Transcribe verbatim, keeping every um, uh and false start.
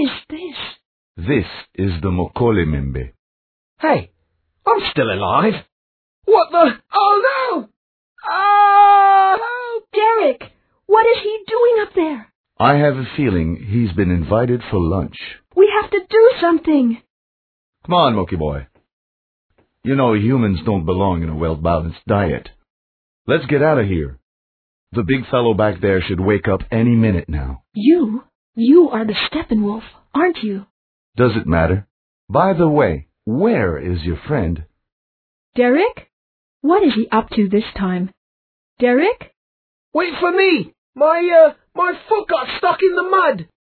is this? This is the Mokolemembe. Hey, I'm still alive. What the? Oh no! Oh! Derek, what is he doing up there? I have a feeling he's been invited for lunch. We have to do something. Come on, Moki boy. You know humans don't belong in a well-balanced diet. Let's get out of here. The big fellow back there should wake up any minute now. You? You are the Steppenwolf, aren't you? Does it matter? By the way, where is your friend? Derek? What is he up to this time? Derek? Wait for me! My, uh, my foot got stuck in the mud!